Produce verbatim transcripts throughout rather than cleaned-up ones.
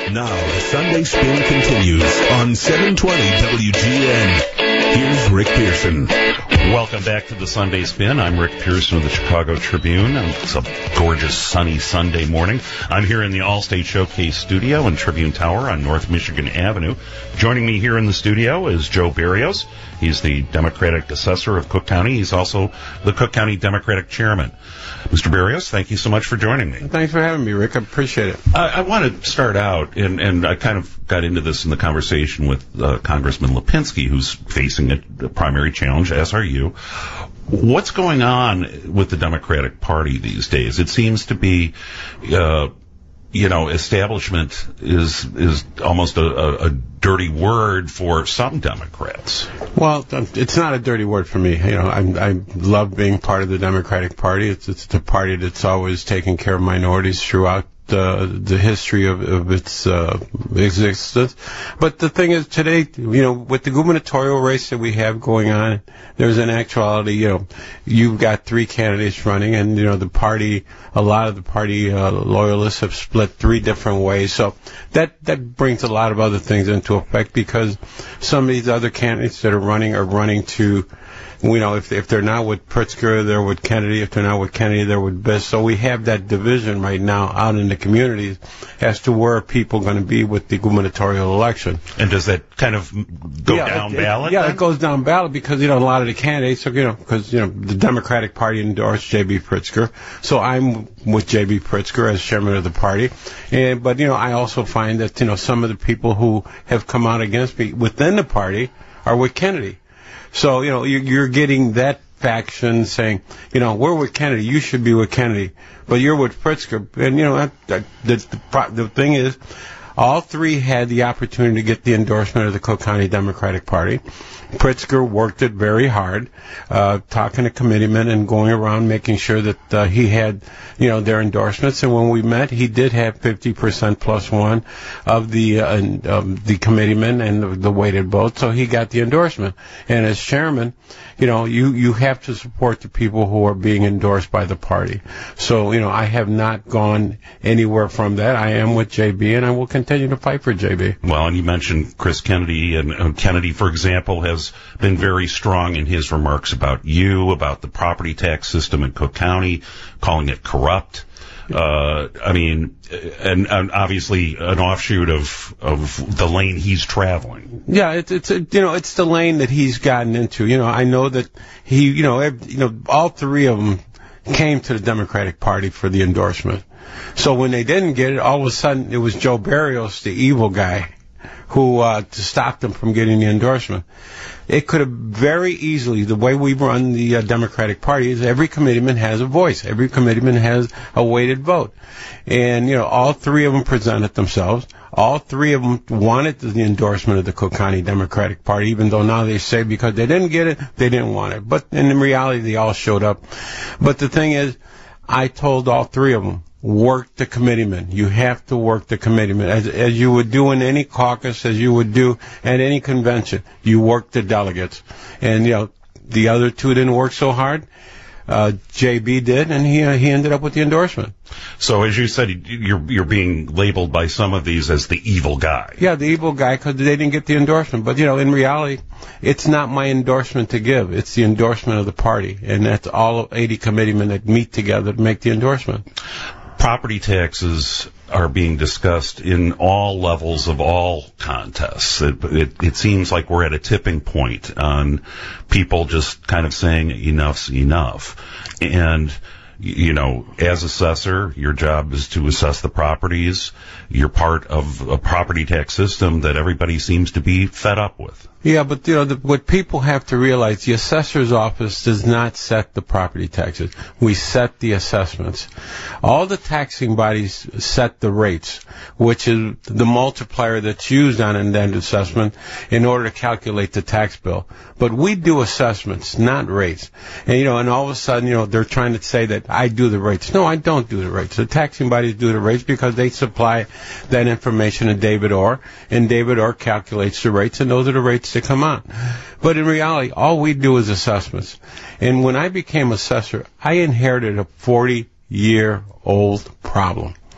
Now the Sunday Spin continues on seven twenty W G N. Here's Rick Pearson. Welcome back to the Sunday Spin. I'm Rick Pearson of the Chicago Tribune. It's a gorgeous, sunny Sunday morning. I'm here in the Allstate Showcase studio in Tribune Tower on North Michigan Avenue. Joining me here in the studio is Joe Berrios. He's the Democratic Assessor of Cook County. He's also the Cook County Democratic Chairman. Mister Berrios, thank you so much for joining me. Thanks for having me, Rick. I appreciate it. I, I want to start out, and, and I kind of got into this in the conversation with uh, Congressman Lipinski, who's facing a, a primary challenge, as are you. What's going on with the Democratic Party these days? It seems to be, uh, you know, establishment is is almost a, a, a dirty word for some Democrats. Well, it's not a dirty word for me. You know, I, I love being part of the Democratic Party. It's, it's the party that's always taken care of minorities throughout Uh, the history of, of its uh, existence. But the thing is, today, you know, with the gubernatorial race that we have going on, there's an actuality, you know, you've got three candidates running, and, you know, the party, a lot of the party uh, loyalists have split three different ways. So that, that brings a lot of other things into effect, because some of these other candidates that are running are running to, you know, if, if they're not with Pritzker, they're with Kennedy. If they're not with Kennedy, they're with Biss. So we have that division right now out in the communities as to where people are going to be with the gubernatorial election. And does that kind of go yeah, down it, ballot? It, yeah, then? it goes down ballot because, you know, a lot of the candidates are, you know, because, you know, the Democratic Party endorsed J B. Pritzker. So I'm with J B. Pritzker as chairman of the party. And, but, you know, I also find that, you know, some of the people who have come out against me within the party are with Kennedy. So, you know, you're getting that faction saying, you know, we're with Kennedy, you should be with Kennedy, but you're with Pritzker. And, you know, that, that, that's the, the thing is, all three had the opportunity to get the endorsement of the Cook County Democratic Party. Pritzker worked it very hard, uh, talking to committeemen and going around making sure that uh, he had, you know, their endorsements. And when we met, he did have fifty percent plus one of the uh, um, the committeemen and the, the weighted vote, so he got the endorsement. And as chairman, you know, you, you have to support the people who are being endorsed by the party. So, you know, I have not gone anywhere from that. I am with J B, and I will continue to fight for J B. Well, and you mentioned Chris Kennedy, and uh, Kennedy, for example, has been very strong in his remarks about you, about the property tax system in Cook County, calling it corrupt. Uh, I mean, and, and obviously an offshoot of of the lane he's traveling. Yeah, it's it's a, you know, it's the lane that he's gotten into. You know, I know that he, you know, every, you know, all three of them came to the Democratic Party for the endorsement. So when they didn't get it, all of a sudden it was Joe Berrios, the evil guy, who uh, to stop them from getting the endorsement. It could have very easily, the way we run the uh, Democratic Party is every committeeman has a voice. Every committeeman has a weighted vote. And, you know, all three of them presented themselves. All three of them wanted the endorsement of the Cook County Democratic Party, even though now they say because they didn't get it, they didn't want it. But in reality, they all showed up. But the thing is, I told all three of them, work the committeemen. You have to work the committeemen. As, as you would do in any caucus, as you would do at any convention, you work the delegates. And, you know, the other two didn't work so hard. Uh, J B did, and he uh, he ended up with the endorsement. So, as you said, you're you're being labeled by some of these as the evil guy. Yeah, the evil guy, because they didn't get the endorsement. But, you know, in reality, it's not my endorsement to give. It's the endorsement of the party, and that's all eighty committeemen that meet together to make the endorsement. Property taxes are being discussed in all levels of all contests. It, it, it seems like we're at a tipping point on people just kind of saying enough's enough. And, you know, as assessor, your job is to assess the properties. You're part of a property tax system that everybody seems to be fed up with. Yeah, but, you know, the, what people have to realize, the assessor's office does not set the property taxes. We set the assessments. All the taxing bodies set the rates, which is the multiplier that's used on an end assessment in order to calculate the tax bill. But we do assessments, not rates. And, you know, and all of a sudden, you know, they're trying to say that I do the rates. No, I don't do the rates. The taxing bodies do the rates because they supply that information to David Orr, and David Orr calculates the rates, and those are the rates that come on. But in reality, all we do is assessments. And when I became assessor, I inherited a forty-year-old problem.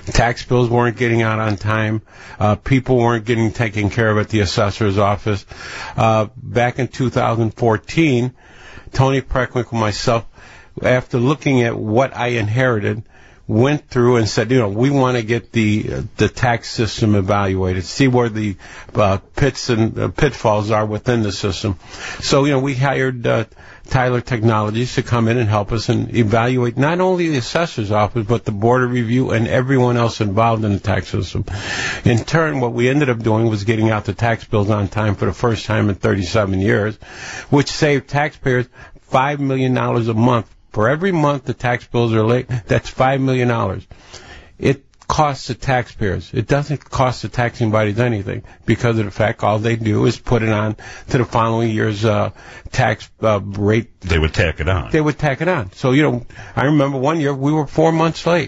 Tax bills weren't getting out on time. Uh, people weren't getting taken care of at the assessor's office. Uh, back in two thousand fourteen, Tony Preckwinkle and myself, after looking at what I inherited, went through and said, you know, we want to get the uh, the tax system evaluated, see where the uh, pits and uh, pitfalls are within the system. So, you know, we hired uh, Tyler Technologies to come in and help us and evaluate not only the assessor's office, but the board of review and everyone else involved in the tax system. In turn, what we ended up doing was getting out the tax bills on time for the first time in thirty-seven years, which saved taxpayers five million dollars a month. For every month the tax bills are late, that's five million dollars. It costs the taxpayers. It doesn't cost the taxing bodies anything because of the fact all they do is put it on to the following year's uh, tax uh, rate. They would tack it on. They would tack it on. So, you know, I remember one year we were four months late.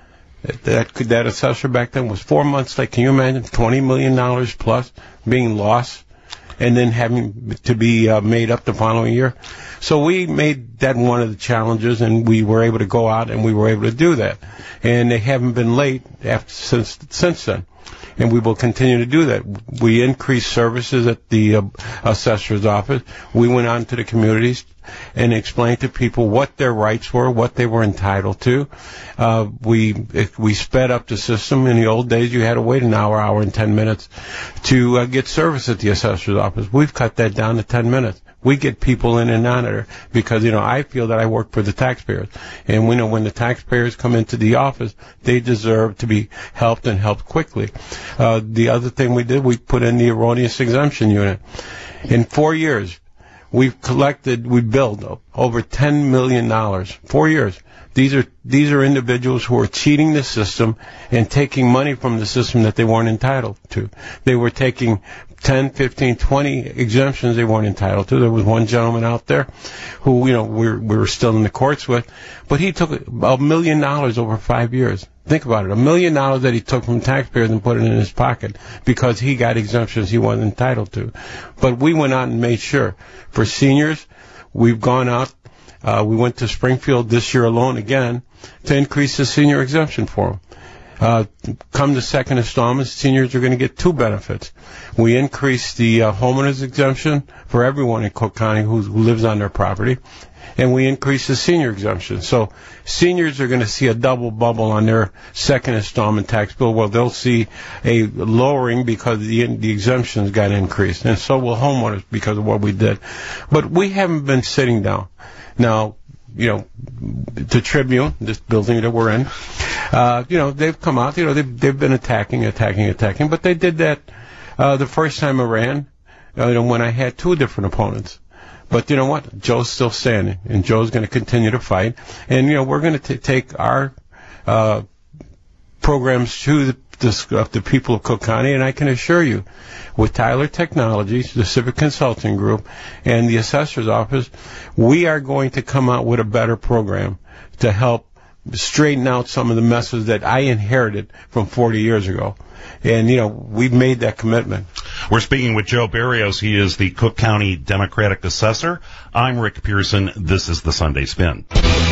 That, that assessor back then was four months late. Can you imagine twenty million dollars plus being lost and then having to be uh, made up the following year? So we made that one of the challenges, and we were able to go out and we were able to do that. And they haven't been late after, since since then. And we will continue to do that. We increased services at the uh, assessor's office. We went out into the communities and explained to people what their rights were, what they were entitled to. Uh, we we sped up the system. In the old days, you had to wait an hour, hour and ten minutes to uh, get service at the assessor's office. We've cut that down to ten minutes. We get people in and out of there because, you know, I feel that I work for the taxpayers. And we know when the taxpayers come into the office, they deserve to be helped and helped quickly. Uh, the other thing we did, we put in the erroneous exemption unit. In four years, we've collected, we billed over ten million dollars. Four years. These are these are individuals who are cheating the system and taking money from the system that they weren't entitled to. They were taking ten, fifteen, twenty exemptions they weren't entitled to. There was one gentleman out there who, you know, we we're, we were still in the courts with, but he took a million dollars over five years. Think about it. A million dollars that he took from taxpayers and put it in his pocket because he got exemptions he wasn't entitled to. But we went out and made sure. For seniors, we've gone out. Uh, we went to Springfield this year alone again to increase the senior exemption for them. Uh, come the second installment, seniors are going to get two benefits. We increased the uh, homeowners exemption for everyone in Cook County who, who lives on their property, and we increased the senior exemption. So seniors are going to see a double bubble on their second installment tax bill. Well, they'll see a lowering because the, the exemptions got increased, and so will homeowners because of what we did. But we haven't been sitting down. Now, you know, the Tribune, this building that we're in, uh, you know, they've come out, you know, they've, they've been attacking, attacking, attacking, but they did that uh, the first time I ran, uh, you know, when I had two different opponents. But you know what? Joe's still standing, and Joe's going to continue to fight. And, you know, we're going to take our uh, programs to the, the, the people of Cook County, and I can assure you, with Tyler Technologies, the Civic Consulting Group, and the Assessor's Office, we are going to come out with a better program to help straighten out some of the messes that I inherited from forty years ago. And, you know, we've made that commitment. We're speaking with Joe Berrios. He is the Cook County Democratic Assessor. I'm Rick Pearson. This is the Sunday Spin.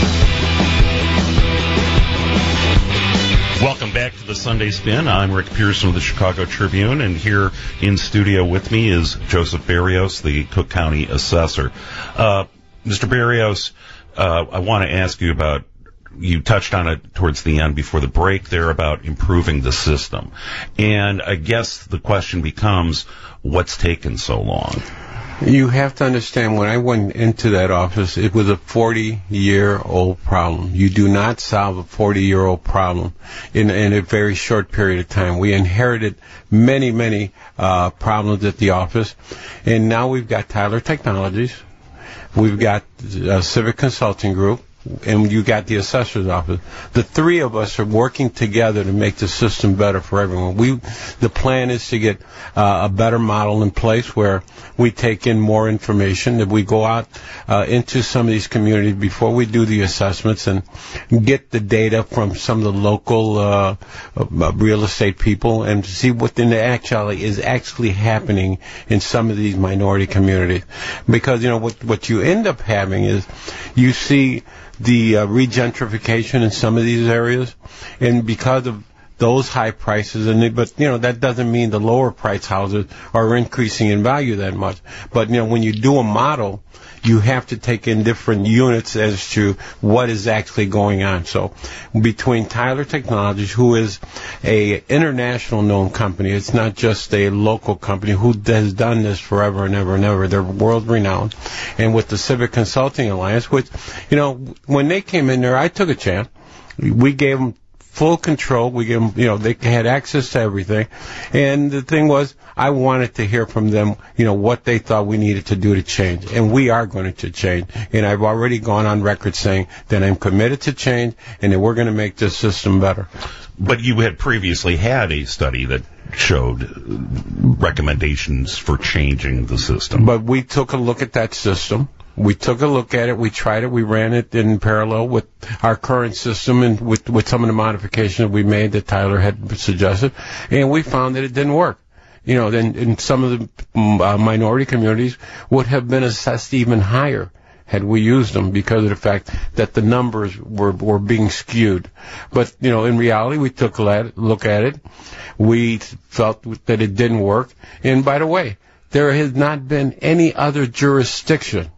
Welcome back to the Sunday Spin. I'm Rick Pearson of the Chicago Tribune, and here in studio with me is Joseph Berrios, the Cook County Assessor. Uh, Mister Berrios, uh, I want to ask you about, you touched on it towards the end before the break there about improving the system. And I guess the question becomes, what's taken so long? You have to understand, when I went into that office, it was a forty-year-old problem. You do not solve a forty-year-old problem in, in a very short period of time. We inherited many, many uh, problems at the office, and now we've got Tyler Technologies, we've got a Civic Consulting Group, and you got the assessor's office. The three of us are working together to make the system better for everyone. We, the plan is to get uh, a better model in place where we take in more information, that we go out uh, into some of these communities before we do the assessments and get the data from some of the local uh, uh, real estate people and see what in the actuality is actually happening in some of these minority communities. Because, you know, what, what you end up having is you see the uh, regentrification in some of these areas, and because of those high prices, and they, but you know that doesn't mean the lower price houses are increasing in value that much. But you know when you do a model, you have to take in different units as to what is actually going on. So between Tyler Technologies, who is a international known company, it's not just a local company who has done this forever and ever and ever. They're world renowned. And with the Civic Consulting Alliance, which, you know, when they came in there, I took a chance. We gave them full control. We gave them, you know, they had access to everything. And the thing was, I wanted to hear from them, you know, what they thought we needed to do to change. And we are going to change. And I've already gone on record saying that I'm committed to change and that we're going to make this system better. But you had previously had a study that showed recommendations for changing the system. But we took a look at that system. We took a look at it. We tried it. We ran it in parallel with our current system and with, with some of the modifications we made that Tyler had suggested. And we found that it didn't work. You know, then in some of the uh, minority communities would have been assessed even higher had we used them because of the fact that the numbers were, were being skewed. But, you know, in reality, we took a look at it. We felt that it didn't work. And by the way, there has not been any other jurisdiction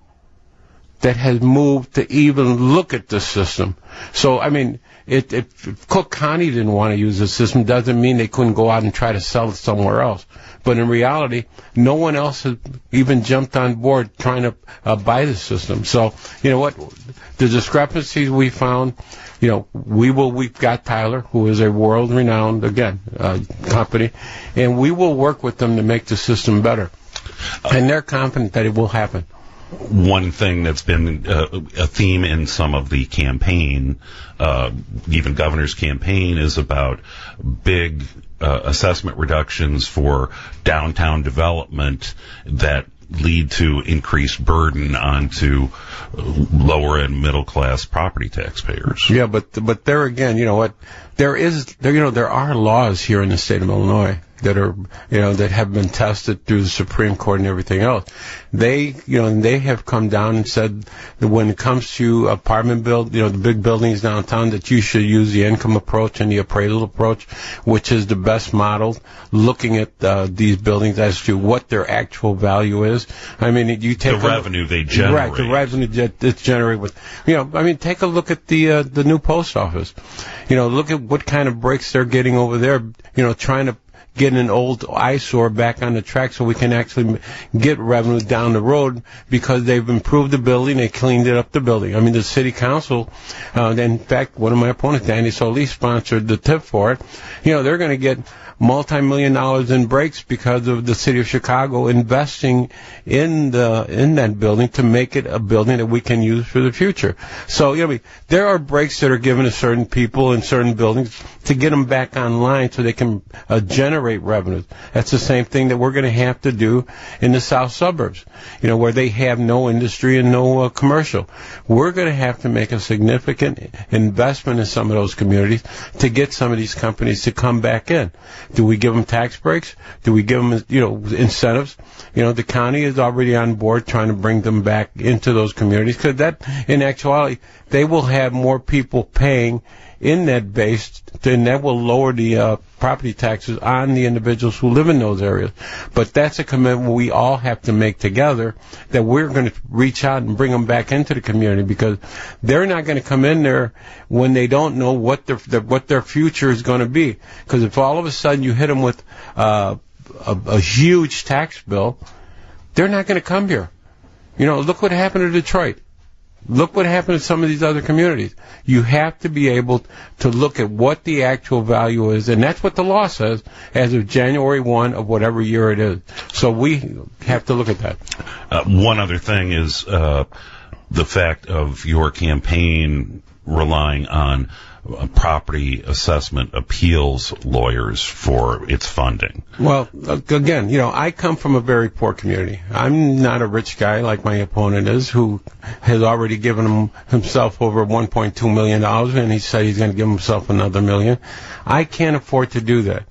that has moved to even look at the system. So, I mean, it, if Cook County didn't want to use the system, doesn't mean they couldn't go out and try to sell it somewhere else. But in reality, no one else has even jumped on board trying to uh, buy the system. So, you know what? The discrepancies we found, you know, we will, we've got Tyler, who is a world-renowned, again, uh, company, and we will work with them to make the system better. And they're confident that it will happen. One thing that's been uh, a theme in some of the campaign, uh, even governor's campaign, is about big uh, assessment reductions for downtown development that lead to increased burden onto lower and middle class property taxpayers. Yeah, but but there again, you know what? There is there you know there are laws here in the state of Illinois that are, you know, that have been tested through the Supreme Court and everything else. They, you know, and they have come down and said that when it comes to apartment build, you know, the big buildings downtown, that you should use the income approach and the appraisal approach, which is the best model, looking at uh, these buildings as to what their actual value is. I mean, you take the revenue they generate. Right, the revenue that it's generated with. You know, I mean, take a look at the uh, the new post office. You know, look at what kind of breaks they're getting over there. You know, trying to get an old eyesore back on the track so we can actually get revenue down the road because they've improved the building, they cleaned it up the building. I mean, the city council, uh, in fact, one of my opponents, Danny Solis, sponsored the tip for it. You know, they're going to get multi-million dollars in breaks because of the city of Chicago investing in the in that building to make it a building that we can use for the future. So, you know, there are breaks that are given to certain people in certain buildings to get them back online so they can uh, generate revenues. That's the same thing that we're going to have to do in the south suburbs, you know, where they have no industry and no uh, commercial. We're going to have to make a significant investment in some of those communities to get some of these companies to come back in. Do we give them tax breaks? Do we give them, you know, incentives? You know, the county is already on board trying to bring them back into those communities because that, in actuality, they will have more people paying in that base, and that will lower the uh, property taxes on the individuals who live in those areas. But that's a commitment we all have to make together, that we're going to reach out and bring them back into the community because they're not going to come in there when they don't know what their, their what their future is going to be. Because if all of a sudden you hit them with uh, a, a huge tax bill, they're not going to come here. You know, look what happened to Detroit. Look what happened to some of these other communities. You have to be able to look at what the actual value is, and that's what the law says as of January first of whatever year it is. So we have to look at that. Uh, one other thing is uh, the fact of your campaign relying on uh, property assessment appeals lawyers for its funding. Well, again, you know, I come from a very poor community. I'm not a rich guy like my opponent is, who has already given him, himself over one point two million dollars, and he said he's going to give himself another million. I can't afford to do that.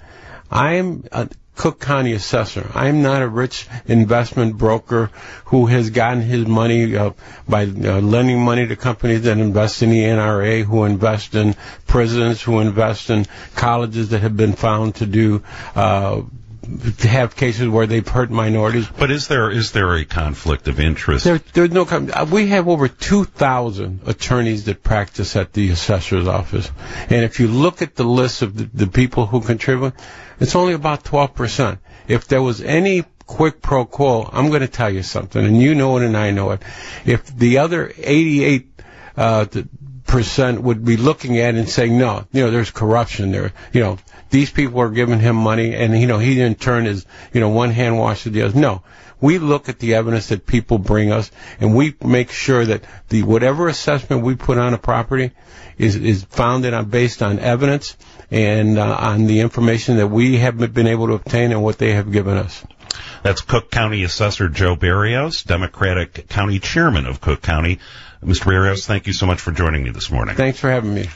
I'm a Cook County assessor. I'm not a rich investment broker who has gotten his money uh, by uh, lending money to companies that invest in the N R A, who invest in prisons, who invest in colleges that have been found to do uh, to have cases where they've hurt minorities. But is there is there a conflict of interest? There, there's no. We have over two thousand attorneys that practice at the assessor's office, and if you look at the list of the, the people who contribute, it's only about twelve percent. If there was any quid pro quo, I'm going to tell you something, and you know it and I know it. If the other eighty-eight uh, percent would be looking at it and saying, no, you know, there's corruption there, you know, these people are giving him money, and, you know, he in turn is, you know, one hand washes the other. No. We look at the evidence that people bring us, and we make sure that the whatever assessment we put on a property is, is founded on, based on evidence and uh, on the information that we have been able to obtain and what they have given us. That's Cook County Assessor Joe Berrios, Democratic County Chairman of Cook County. Mister Berrios, thank you so much for joining me this morning. Thanks for having me.